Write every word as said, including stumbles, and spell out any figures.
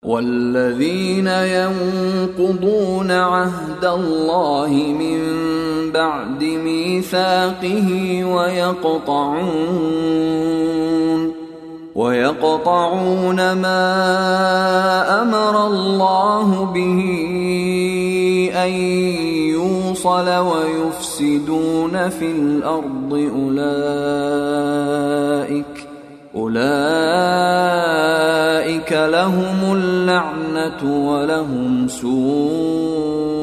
والذين ينقضون عهد الله من بعد ميثاقه ويقطعون ويقطعون ما أمر الله به أن يوصل ويفسدون في الأرض أولئك أولئك لهم اللعنة ولهم سوء